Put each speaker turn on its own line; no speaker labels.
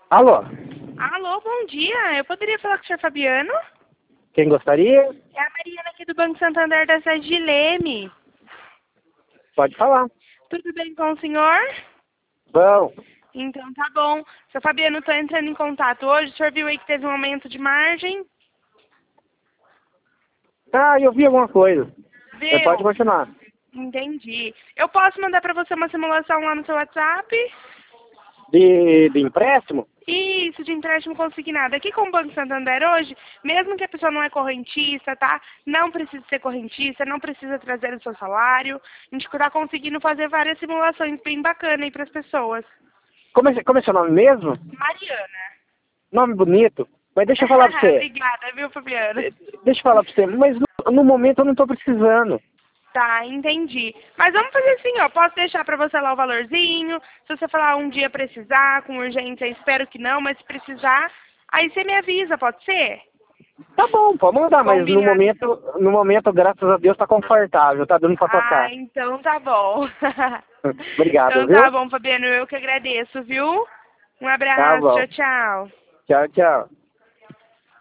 Alô?
Alô, bom dia. Eu poderia falar com o senhor Fabiano?
Quem gostaria?
É a Mariana aqui do Banco Santander da sede de Leme.
Pode falar.
Tudo bem com o senhor?
Bom,
Então tá bom. Seu Fabiano, estou entrando em contato hoje. O senhor viu aí que teve um aumento de margem?
eu vi alguma coisa. Pode
Viu?
continuar.
Entendi. Eu posso mandar para você uma simulação lá no seu WhatsApp?
De empréstimo?
Isso, de empréstimo consignado. Aqui com o Banco Santander hoje, mesmo que a pessoa não é correntista, tá? Não precisa ser correntista, não precisa trazer o seu salário. A gente está conseguindo fazer várias simulações bem bacanas aí para as pessoas.
Como é seu nome mesmo?
Mariana.
Nome bonito. Mas deixa eu falar pra você.
Obrigada, viu, Fabiana?
Deixa eu falar pra você. Mas no momento eu não tô precisando.
Tá, entendi. Mas vamos fazer assim, ó. Posso deixar pra você lá o valorzinho. Se você falar um dia precisar, com urgência, espero que não, mas se precisar, aí você me avisa, pode ser?
Tá bom, pode mandar, mas
Combinado.
no momento, graças a Deus, tá confortável, tá dando pra
Ah,
tocar.
então tá bom.
Obrigado,
Então tá
viu?
bom, Fabiano. Eu que agradeço, viu? Um
Tá
abraço.
bom.
Tchau, tchau.
Tchau, tchau.